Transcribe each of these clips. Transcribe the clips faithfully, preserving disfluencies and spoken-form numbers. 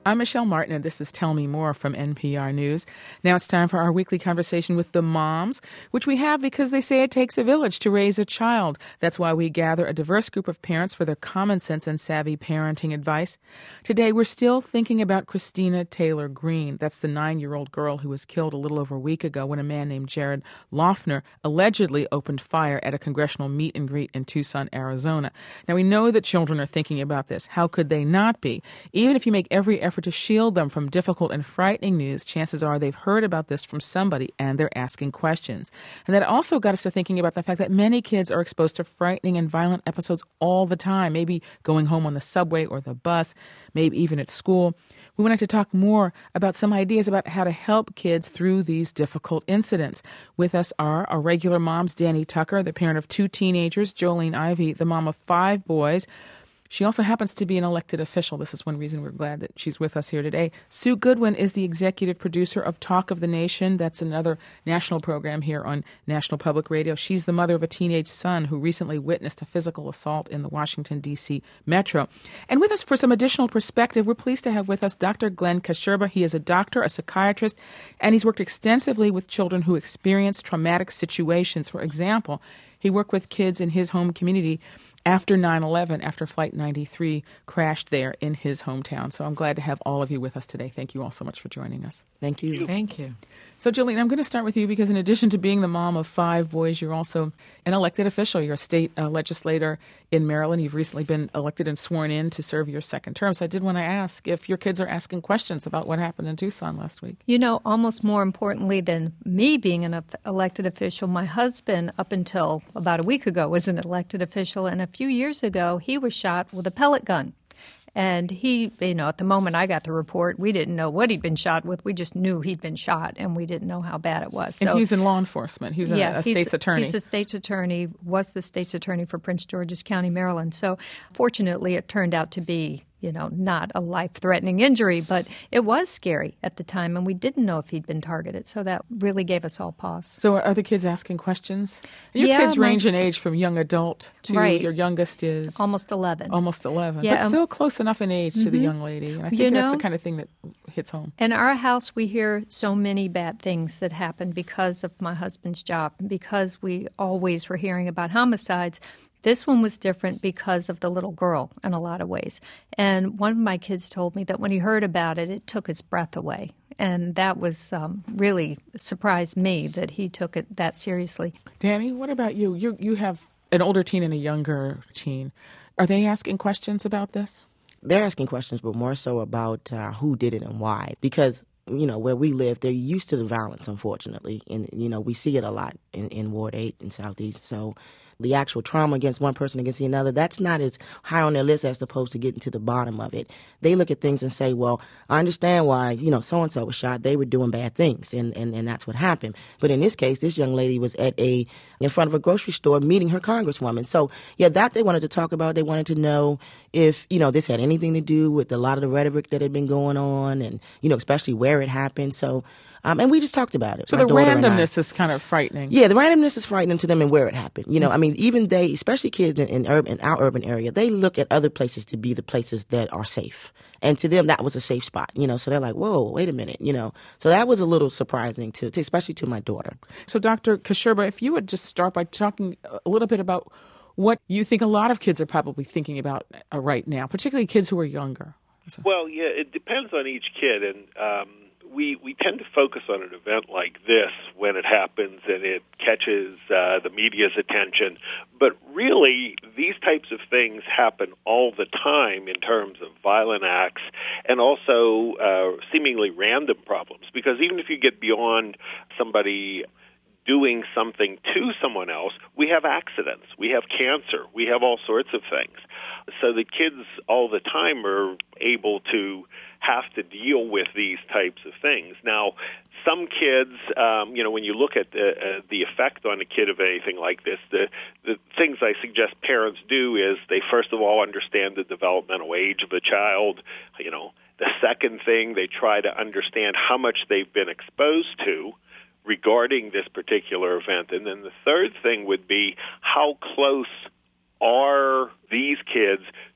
I'm Michelle Martin, and this is Tell Me More from N P R News. Now it's time for our weekly conversation with the moms, which we have because they say it takes a village to raise a child. That's why we gather a diverse group of parents for their common sense and savvy parenting advice. Today, we're still thinking about Christina Taylor Greene. That's the nine-year-old girl who was killed a little over a week ago when a man named Jared Loughner allegedly opened fire at a congressional meet and greet in Tucson, Arizona. Now, we know that children are thinking about this. How could they not be? Even if you make every effort to shield them from difficult and frightening news, chances are they've heard about this from somebody and they're asking questions. And that also got us to thinking about the fact that many kids are exposed to frightening and violent episodes all the time, maybe going home on the subway or the bus, maybe even at school. We wanted to talk more about some ideas about how to help kids through these difficult incidents. With us are our regular moms, Danny Tucker, the parent of two teenagers, Jolene Ivy, the mom of five boys. She also happens to be an elected official. This is one reason we're glad that she's with us here today. Sue Goodwin is the executive producer of Talk of the Nation. That's another national program here on National Public Radio. She's the mother of a teenage son who recently witnessed a physical assault in the Washington, D C metro. And with us for some additional perspective, we're pleased to have with us Doctor Glenn Kasherba. He is a doctor, a psychiatrist, and he's worked extensively with children who experience traumatic situations. For example, he worked with kids in his home community after nine eleven, after Flight ninety-three crashed there in his hometown. So I'm glad to have all of you with us today. Thank you all so much for joining us. Thank you. Thank you. So, Jolene, I'm going to start with you because in addition to being the mom of five boys, you're also an elected official. You're a state uh, legislator in Maryland. You've recently been elected and sworn in to serve your second term. So I did want to ask if your kids are asking questions about what happened in Tucson last week. You know, almost more importantly than me being an elected official, my husband, up until about a week ago, was an elected official. And a few years ago, he was shot with a pellet gun. And he, you know, at the moment I got the report, we didn't know what he'd been shot with. We just knew he'd been shot, and we didn't know how bad it was. So, and he's in law enforcement. He's a, yeah, a state's attorney. He's a state's attorney, was the state's attorney for Prince George's County, Maryland. So fortunately, it turned out to be, you know, not a life-threatening injury, but it was scary at the time, and we didn't know if he'd been targeted. So that really gave us all pause. So are the kids asking questions? Your yeah, kids my, range in age from young adult to right. your youngest is almost eleven. Almost eleven, yeah, but um, still close enough in age mm-hmm. to the young lady. And I think you that's know, the kind of thing that hits home. In our house, we hear so many bad things that happen because of my husband's job, because we always were hearing about homicides. This one was different because of the little girl in a lot of ways. And one of my kids told me that when he heard about it, it took his breath away. And that was um, really surprised me that he took it that seriously. Danny, what about you? You you have an older teen and a younger teen. Are they asking questions about this? They're asking questions, but more so about uh, who did it and why. Because, you know, where we live, they're used to the violence, unfortunately. And, you know, we see it a lot in, in Ward eight in Southeast. So the actual trauma against one person against another, that's not as high on their list as opposed to getting to the bottom of it. They look at things and say, well, I understand why, you know, so-and-so was shot. They were doing bad things, and, and, and that's what happened. But in this case, this young lady was at a in front of a grocery store meeting her congresswoman. So, yeah, that they wanted to talk about. They wanted to know if, you know, this had anything to do with a lot of the rhetoric that had been going on and, you know, especially where it happened. So, Um, and we just talked about it. So the randomness is kind of frightening. Yeah, the randomness is frightening to them and where it happened. You know, I mean, even they, especially kids in, in, urban, in our urban area, they look at other places to be the places that are safe. And to them, that was a safe spot, you know. So they're like, whoa, wait a minute, you know. So that was a little surprising, to, to especially to my daughter. So Doctor Kasherba, if you would just start by talking a little bit about what you think a lot of kids are probably thinking about right now, particularly kids who are younger. So. Well, yeah, it depends on each kid. And um, we, we tend to focus on an event like this when it happens and it catches uh, the media's attention. But really, these types of things happen all the time in terms of violent acts and also uh, seemingly random problems. Because even if you get beyond somebody doing something to someone else, we have accidents, we have cancer, we have all sorts of things. So the kids all the time are able to have to deal with these types of things. Now, some kids, um, you know, when you look at the, uh, the effect on a kid of anything like this, the, the things I suggest parents do is they first of all understand the developmental age of a child. You know, the second thing, they try to understand how much they've been exposed to regarding this particular event. And then the third thing would be how close are these kids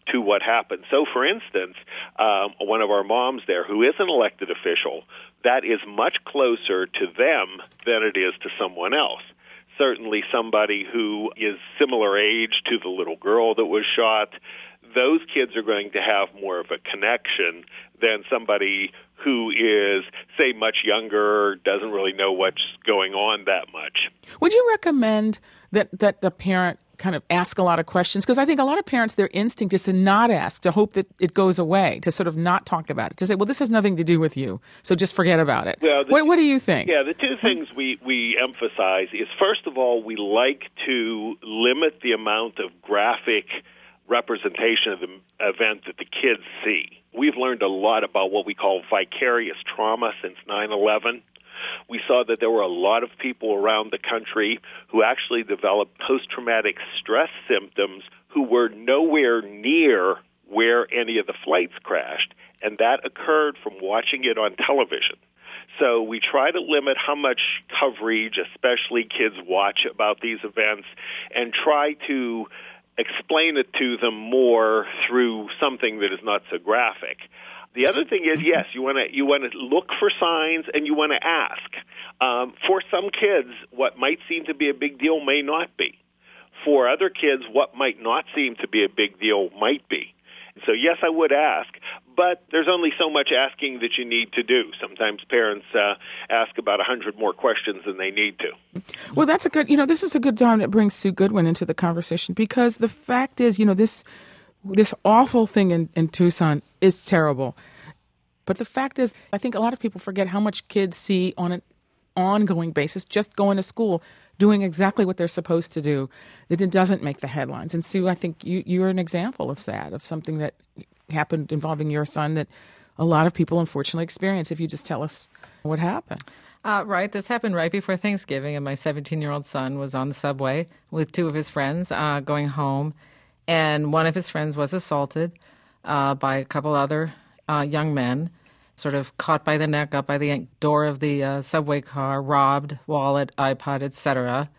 to what happened. So, for instance, um, one of our moms there, who is an elected official, that is much closer to them than it is to someone else. Certainly somebody who is similar age to the little girl that was shot, those kids are going to have more of a connection than somebody who is, say, much younger, doesn't really know what's going on that much. Would you recommend that, that the parent kind of ask a lot of questions? Because I think a lot of parents, their instinct is to not ask, to hope that it goes away, to sort of not talk about it, to say, well, this has nothing to do with you, so just forget about it. Well, the, what, what do you think? Yeah, the two things we, we emphasize is, first of all, we like to limit the amount of graphic representation of the event that the kids see. We've learned a lot about what we call vicarious trauma since nine eleven. We saw that there were a lot of people around the country who actually developed post-traumatic stress symptoms who were nowhere near where any of the flights crashed, and that occurred from watching it on television. So we try to limit how much coverage, especially kids watch about these events, and try to explain it to them more through something that is not so graphic. The other thing is, yes, you want to you want to look for signs and you want to ask. Um, for some kids, what might seem to be a big deal may not be. For other kids, what might not seem to be a big deal might be. So, yes, I would ask, but there's only so much asking that you need to do. Sometimes parents uh, ask about a hundred more questions than they need to. Well, that's a good, you know, this is a good time to bring Sue Goodwin into the conversation, because the fact is, you know, this this awful thing in, in Tucson is terrible. But the fact is, I think a lot of people forget how much kids see on an ongoing basis, just going to school, doing exactly what they're supposed to do, that it doesn't make the headlines. And Sue, I think you, you're an example of that, of something that happened involving your son that a lot of people unfortunately experience. If you just tell us what happened. Uh, right. This happened right before Thanksgiving, and my seventeen-year-old son was on the subway with two of his friends uh, going home, and one of his friends was assaulted uh, by a couple other uh, young men, sort of caught by the neck up by the door of the uh, subway car, robbed, wallet, iPod, et cetera.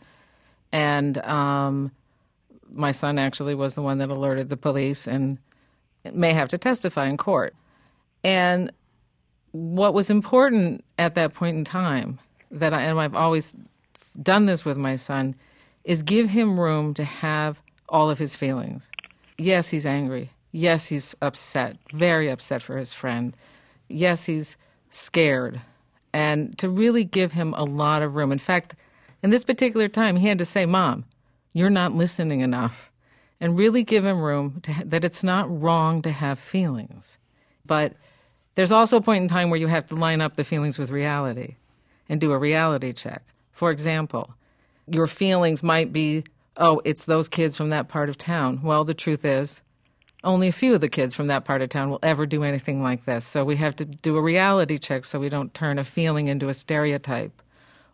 And um, my son actually was the one that alerted the police and may have to testify in court. And what was important at that point in time, that I, and I've always done this with my son, is give him room to have all of his feelings. Yes, he's angry. Yes, he's upset, very upset for his friend. Yes, he's scared, and to really give him a lot of room. In fact, in this particular time, he had to say, Mom, you're not listening enough, and really give him room to, that it's not wrong to have feelings. But there's also a point in time where you have to line up the feelings with reality and do a reality check. For example, your feelings might be, oh, it's those kids from that part of town. Well, the truth is, only a few of the kids from that part of town will ever do anything like this. So we have to do a reality check so we don't turn a feeling into a stereotype.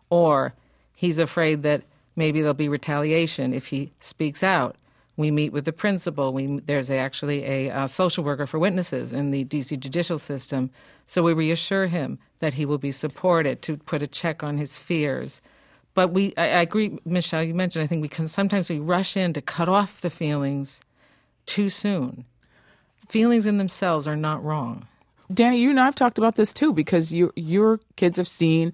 Or he's afraid that maybe there'll be retaliation if he speaks out. We meet with the principal. We, there's a, actually a, a social worker for witnesses in the D C judicial system. So we reassure him that he will be supported, to put a check on his fears. But we, I, I agree, Michelle, you mentioned, I think we can sometimes we rush in to cut off the feelings too soon. Feelings in themselves are not wrong. Danny, you and I have talked about this too, because you, your kids have seen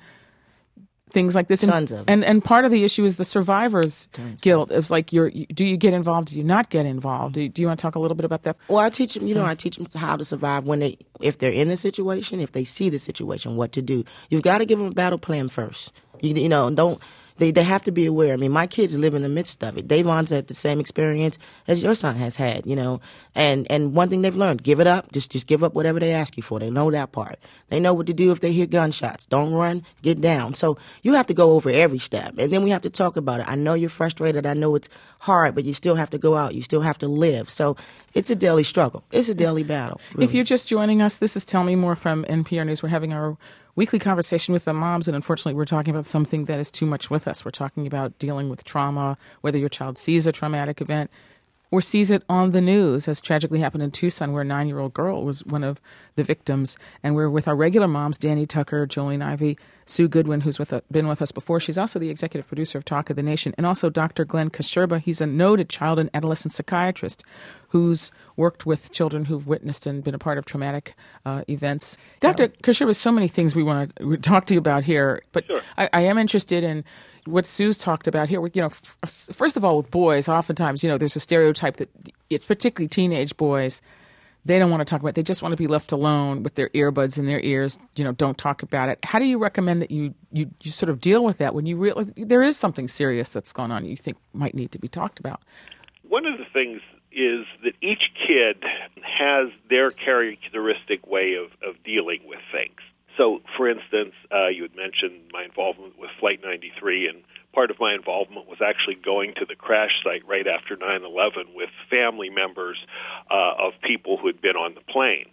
things like this. Tons and, of and and part of the issue is the survivor's Tons guilt. It's like, you're, do you get involved? Do you not get involved? Do you, do you want to talk a little bit about that? Well, I teach them, you know, I teach them how to survive when they, if they're in the situation, if they see the situation, what to do. You've got to give them a battle plan first. You, you know, don't, They they have to be aware. I mean, my kids live in the midst of it. Davon's had the same experience as your son has had, you know. And and one thing they've learned, give it up. Just just give up whatever they ask you for. They know that part. They know what to do if they hear gunshots. Don't run, get down. So you have to go over every step. And then we have to talk about it. I know you're frustrated. I know it's hard, but you still have to go out. You still have to live. So it's a daily struggle. It's a daily battle. Really. If you're just joining us, this is Tell Me More from N P R News. We're having our weekly conversation with the moms, and unfortunately we're talking about something that is too much with us. We're talking about dealing with trauma, whether your child sees a traumatic event or sees it on the news, as tragically happened in Tucson, where a nine-year-old girl was one of the victims. And we're with our regular moms, Danny Tucker, Jolene Ivey, Sue Goodwin, who's with, uh, been with us before. She's also the executive producer of Talk of the Nation, and also Doctor Glenn Kasherba. He's a noted child and adolescent psychiatrist who's worked with children who've witnessed and been a part of traumatic uh, events. Doctor Kasherba, so many things we want to talk to you about here, but Sure. I, I am interested in what Sue's talked about here. You know, f- first of all, with boys, oftentimes, you know, there's a stereotype that, it's particularly teenage boys, they don't want to talk about it. They just want to be left alone with their earbuds in their ears. You know, don't talk about it. How do you recommend that you, you, you sort of deal with that when you realize there is something serious that's going on you think might need to be talked about? One of the things is that each kid has their characteristic way of, of dealing with things. So, for instance, uh, you had mentioned my involvement with Flight ninety-three, and part of my involvement was actually going to the crash site right after nine eleven with family members uh, of people who had been on the plane.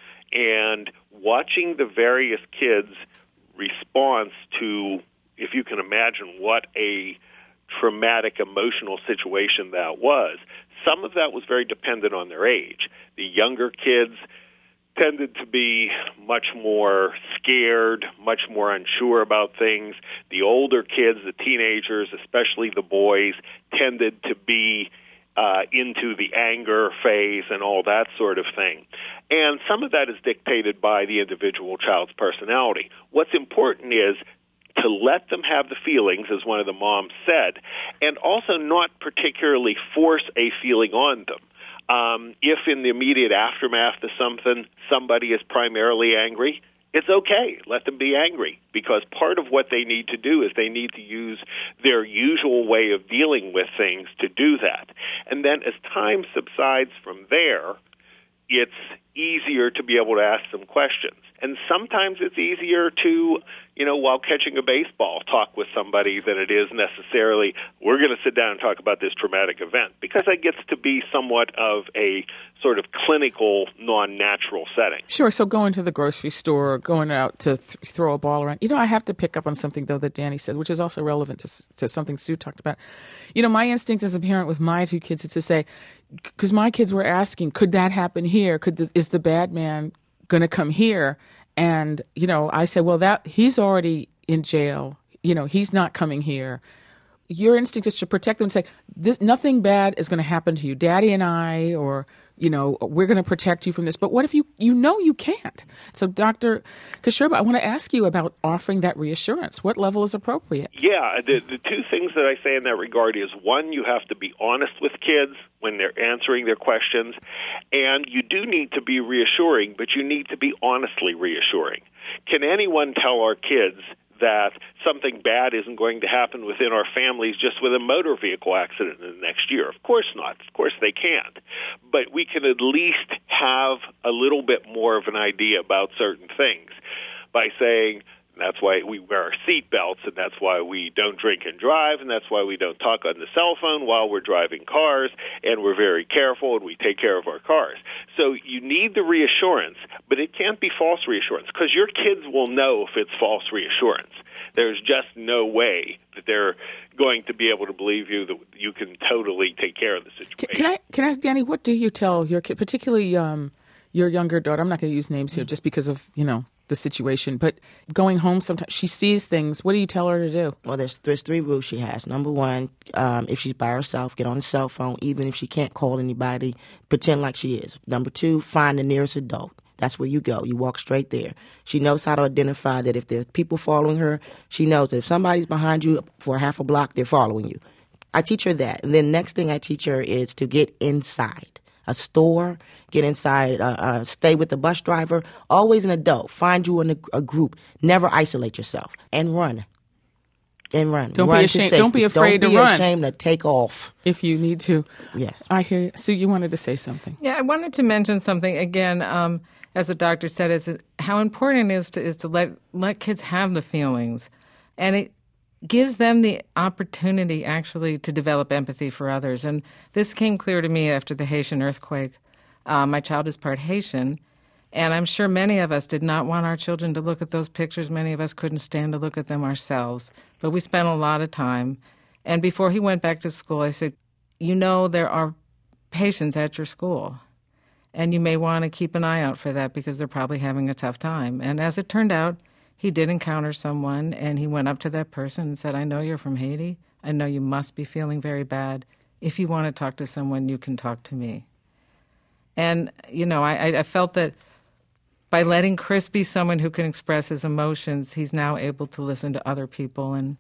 And watching the various kids' response to, if you can imagine what a traumatic emotional situation that was, some of that was very dependent on their age. The younger kids tended to be much more scared, much more unsure about things. The older kids, the teenagers, especially the boys, tended to be uh, into the anger phase and all that sort of thing. And some of that is dictated by the individual child's personality. What's important is to let them have the feelings, as one of the moms said, and also not particularly force a feeling on them. Um, if in the immediate aftermath of something, somebody is primarily angry, it's okay. Let them be angry, because part of what they need to do is they need to use their usual way of dealing with things to do that. And then as time subsides from there, it's easier to be able to ask some questions. And sometimes it's easier to, you know, while catching a baseball, talk with somebody than it is necessarily, we're going to sit down and talk about this traumatic event, because that gets to be somewhat of a sort of clinical, non-natural setting. Sure. So going to the grocery store, or going out to th- throw a ball around. You know, I have to pick up on something, though, that Danny said, which is also relevant to, to something Sue talked about. You know, my instinct as a parent with my two kids is to say, because my kids were asking, could that happen here? Could the, is the bad man going to come here? And, you know, I said, well, that he's already in jail. You know, he's not coming here. Your instinct is to protect them and say, this, nothing bad is going to happen to you. Daddy and I, or, you know, we're going to protect you from this. But what if you, you know you can't? So, Doctor Kasherba, I want to ask you about offering that reassurance. What level is appropriate? Yeah, the, the two things that I say in that regard is, one, you have to be honest with kids when they're answering their questions, and you do need to be reassuring, but you need to be honestly reassuring. Can anyone tell our kids that something bad isn't going to happen within our families just with a motor vehicle accident in the next year? Of course not. Of course they can't. But we can at least have a little bit more of an idea about certain things by saying, that's why we wear our seat belts, and that's why we don't drink and drive, and that's why we don't talk on the cell phone while we're driving cars, and we're very careful, and we take care of our cars. So you need the reassurance, but it can't be false reassurance, because your kids will know if it's false reassurance. There's just no way that they're going to be able to believe you that you can totally take care of the situation. Can I, can I ask, Danny, what do you tell your kid, particularly um, your younger daughter? I'm not going to use names here just because of, you know, the situation, but going home sometimes she sees things. What do you tell her to do? Well, there's there's three rules she has. Number one, um, if she's by herself, get on the cell phone, even if she can't call anybody, pretend like she is. Number two, find the nearest adult. That's where you go. You walk straight there. She knows how to identify that if there's people following her, she knows that if somebody's behind you for half a block, they're following you. I teach her that. And then next thing I teach her is to get inside a store, get inside, uh, uh, stay with the bus driver, always an adult. Find you in a, a group. Never isolate yourself. And run. And run. Don't run be ashamed. To Don't be afraid Don't to be run. ashamed to take off. If you need to. Yes. I hear you. Sue, you wanted to say something. Yeah, I wanted to mention something again. Um, as the doctor said, is how important it is to is to let let kids have the feelings, and it gives them the opportunity actually to develop empathy for others. And this came clear to me after the Haitian earthquake. Uh, my child is part Haitian, and I'm sure many of us did not want our children to look at those pictures. Many of us couldn't stand to look at them ourselves, but we spent a lot of time. And before he went back to school, I said, you know, there are patients at your school, and you may want to keep an eye out for that because they're probably having a tough time. And as it turned out, he did encounter someone, and he went up to that person and said, I know you're from Haiti. I know you must be feeling very bad. If you want to talk to someone, you can talk to me. And, you know, I, I felt that by letting Chris be someone who can express his emotions, he's now able to listen to other people and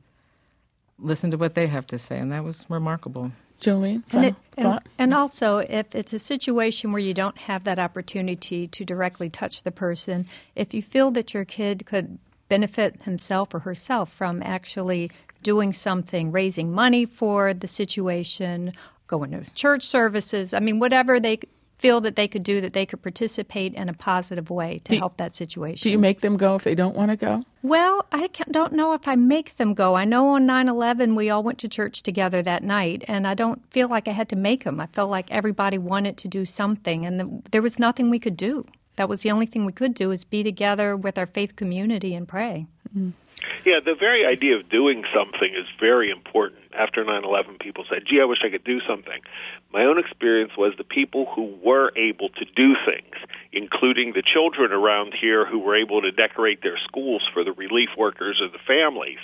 listen to what they have to say, and that was remarkable. Jolene, and, it, thought? and, and also, if it's a situation where you don't have that opportunity to directly touch the person, if you feel that your kid could benefit himself or herself from actually doing something, raising money for the situation, going to church services, I mean, whatever they feel that they could do, that they could participate in a positive way to do, help that situation. Do you make them go if they don't want to go? Well, I don't know if I make them go. I know on nine eleven we all went to church together that night, and I don't feel like I had to make them. I felt like everybody wanted to do something, and the, there was nothing we could do. That was the only thing we could do, is be together with our faith community and pray. Mm-hmm. Yeah, the very idea of doing something is very important. After nine eleven, people said, gee, I wish I could do something. My own experience was the people who were able to do things, including the children around here who were able to decorate their schools for the relief workers or the families,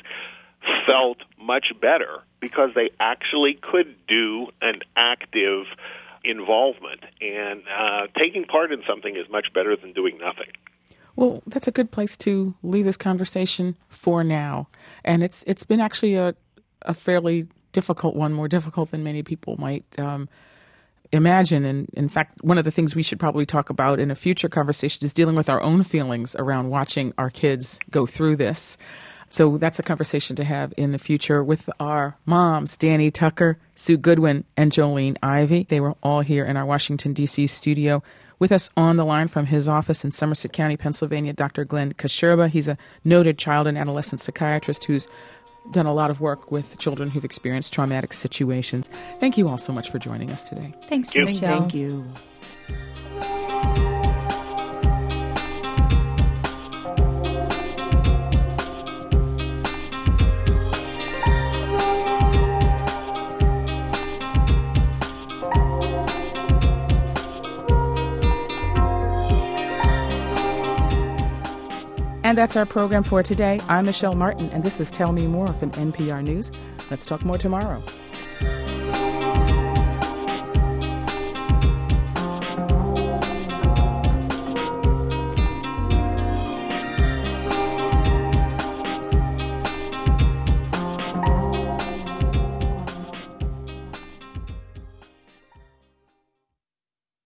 felt much better because they actually could do an active involvement. And uh, taking part in something is much better than doing nothing. Well, that's a good place to leave this conversation for now. And it's it's been actually a, a fairly difficult one, more difficult than many people might um, imagine. And in fact, one of the things we should probably talk about in a future conversation is dealing with our own feelings around watching our kids go through this. So that's a conversation to have in the future with our moms, Danny Tucker, Sue Goodwin, and Jolene Ivey. They were all here in our Washington, D C studio. With us on the line from his office in Somerset County, Pennsylvania, Doctor Glenn Kasherba. He's a noted child and adolescent psychiatrist who's done a lot of work with children who've experienced traumatic situations. Thank you all so much for joining us today. Thanks, Thank Michelle. Thank you. And that's our program for today. I'm Michelle Martin, and this is Tell Me More from N P R News. Let's talk more tomorrow.